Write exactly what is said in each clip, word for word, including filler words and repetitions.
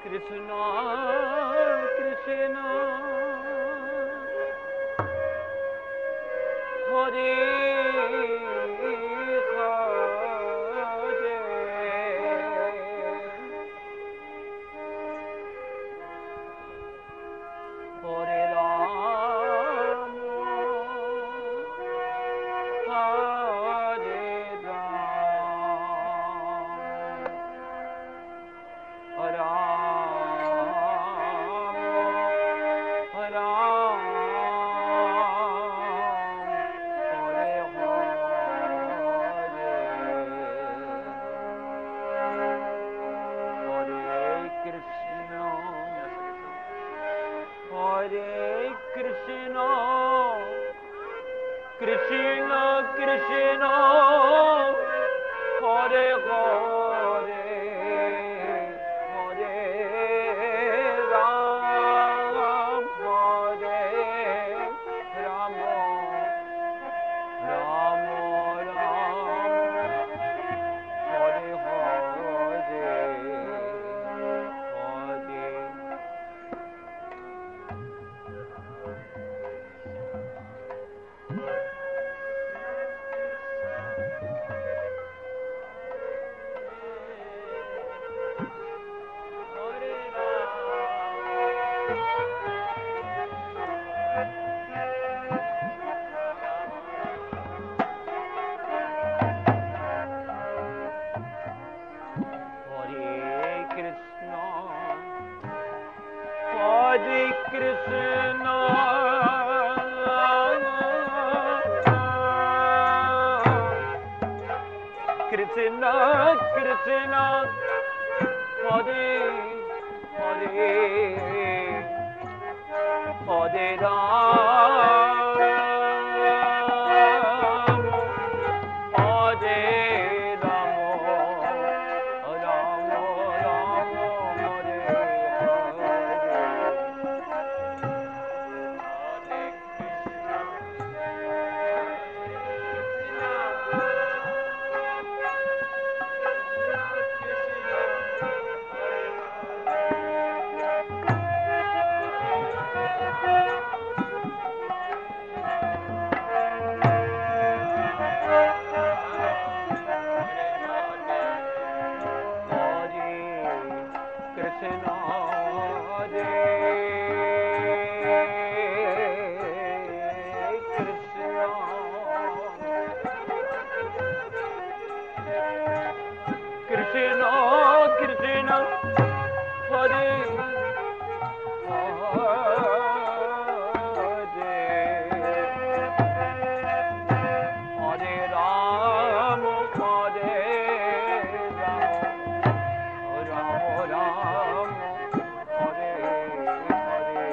Krishna, Krishna, Hare Hare, Hare Rama, Hare Rama, Krishna, Krishna, Hare Hare, Hare Ram, Hare Rama, Rama Rama, Hare Hare, Hare. Krishna, Krishna, Hare Hare, Hare Ram, Hare Rama, Rama Rama, Hare Krishna, Krishna, Hare Hare, Hare Ram, Hare Ram, Ram Ram, Hare Hare.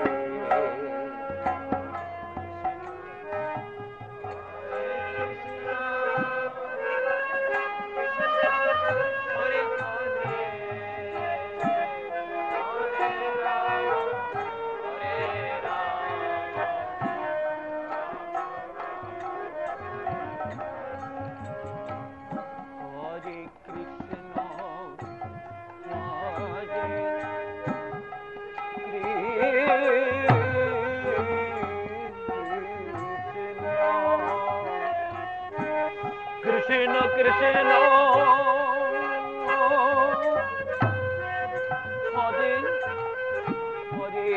Krishna, Krishna, Hare Hare,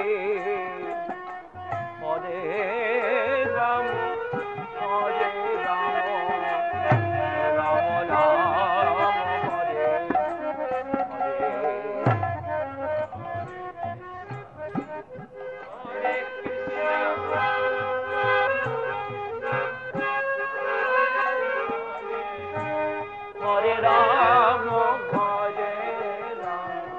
Hare Ram, Hare Rama, Rama Rama, Hare Hare. Hare Hare Rama, Hare Rama.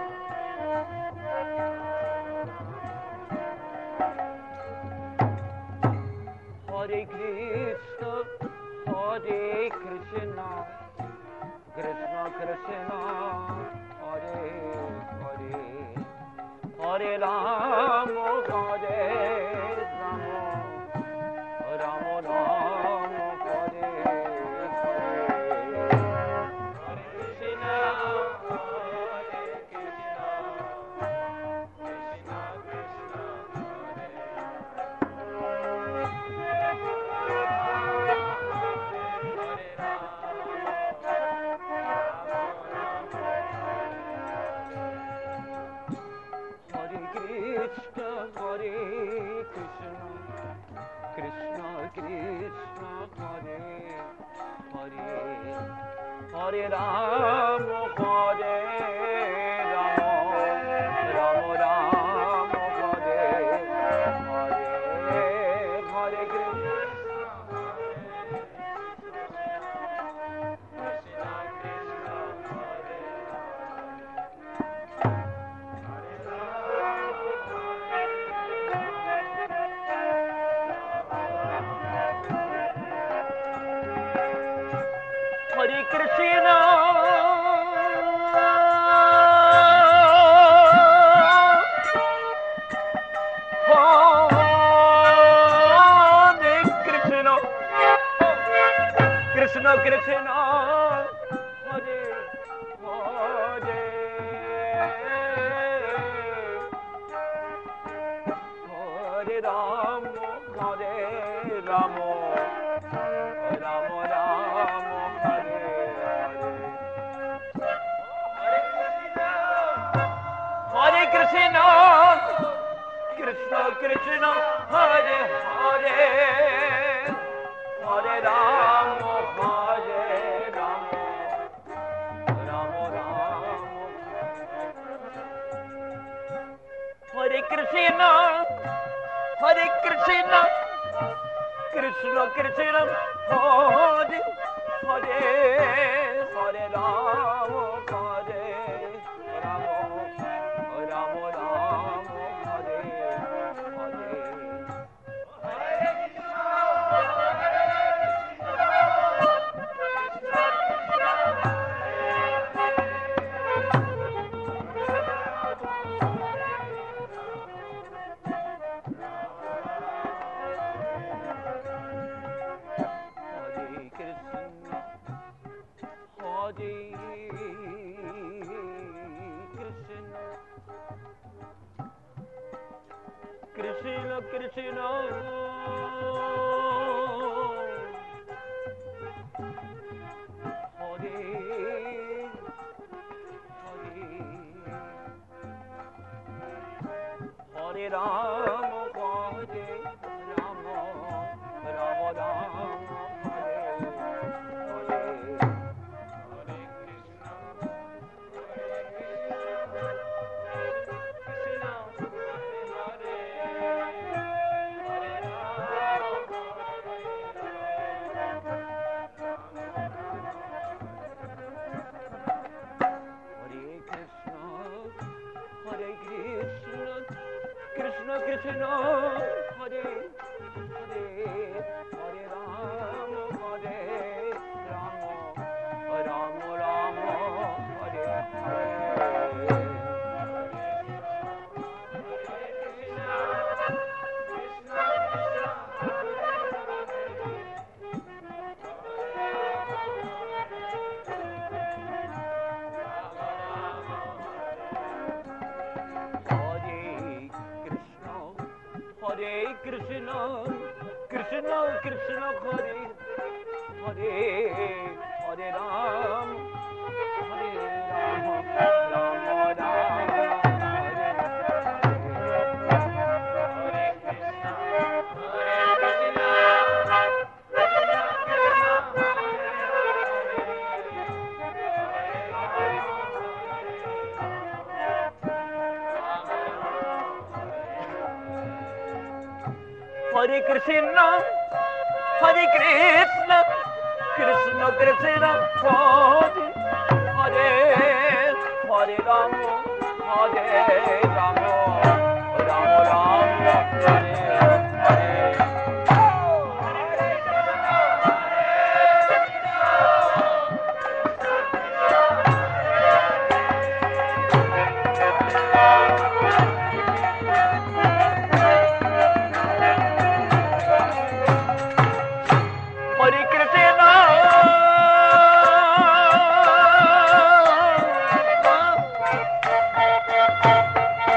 Hare Krishna, Hare Krishna, Krishna Krishna, Hare Hare, Hare Rama, Hare Rama, Rama Rama, Hare Hare. Hare Krishna, Hare Krishna, Ram, Hare Ram, Ram Ram, Hare Hare, Hare Krishna, Hare Krishna, Hare Krishna, Krishna Krishna, Hare Hare, Hare Ram, Hare Ram, Ram Ram, Hare Hare Krishna, Krishna Krishna, Hare Hare, Hare Ram, Hare Ram, Ram Ram, Hare Krishna, Hare Krishna, Krishna Krishna, Hare Hare, Hare Ram, Hare Ram, Ram Ram, Hare Hare. Krishna Krishna, Hare Hare, Hare Ram, Hare Ram, Ram Ram, Hare Hare, Hare Krishna, Hare Krishna, Hare Krishna Krishna, Hare Hare, Hare Ram, Hare Ram, Ram Ram, Hare Hare. Hare Krishna, Krishna Krishna, Hare Hare, Hare Ram, Hare Ram, Ram Ram, Hare Hare, Hare Krishna, Hare Krishna, Krishna Krishna, Hare Krishna, Hare Krishna, Krishna Krishna, Hare Hare, Hare Ram, Hare Ram, Ram Ram, Hare Hare. Hare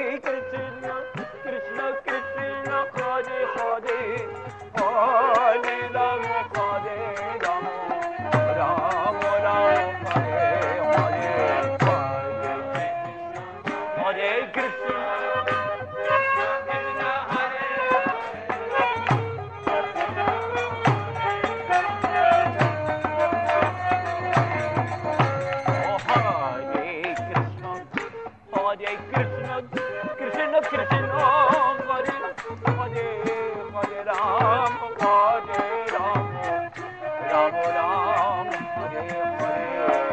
Krishna, Krishna Krishna, Hare Hare, Hare Rama, Hare Rama, Rama Rama, Hare Hare, Hare Krishna, Krishna Krishna, Krishna, Hare Hare, Hare Ram, Hare Ram, Ram Ram, Hare Hare.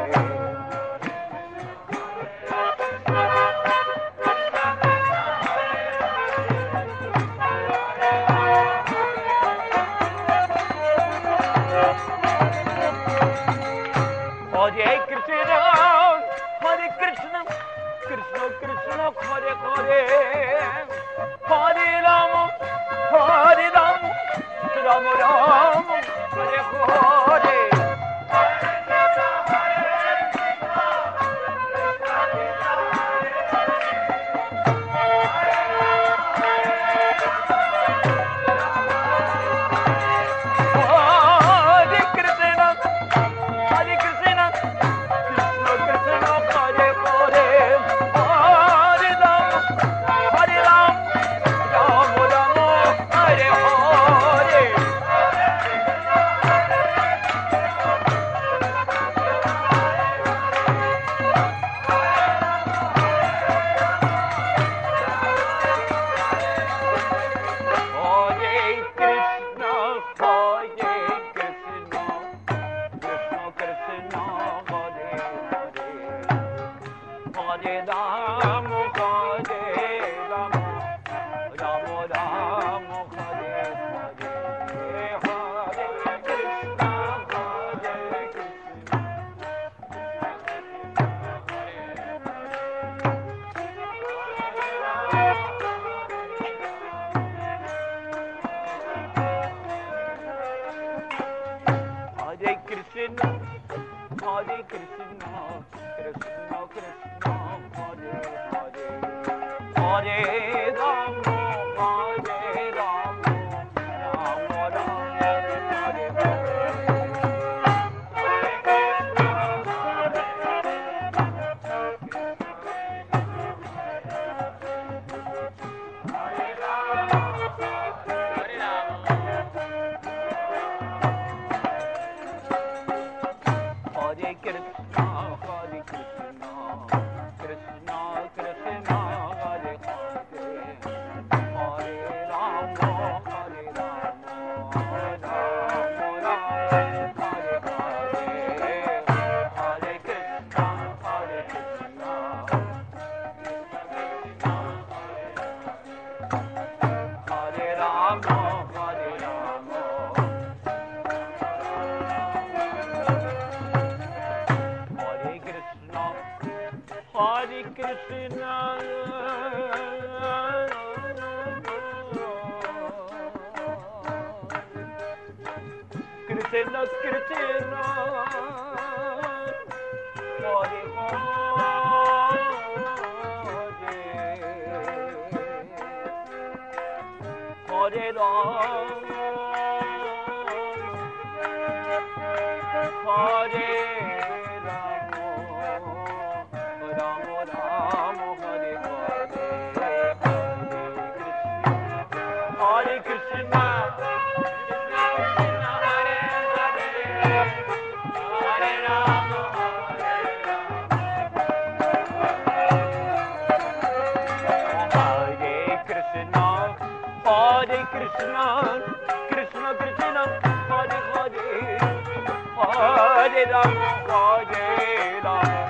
Hare Krishna, Hare Krishna, Krishna Krishna, Hare Hare, Hare Rama, Hare Rama, Rama Rama, Hare Hare. Hare Krishna, Krishna Krishna, Hare Hare, Hare Rama, Hare Rama, Rama Rama, Hare Hare. Hare Krishna, Krishna Krishna, Hare Hare, Hare Rama, Hare Krishna, Krishna Krishna, Hare Hare, Hare Rama, Hare Rama.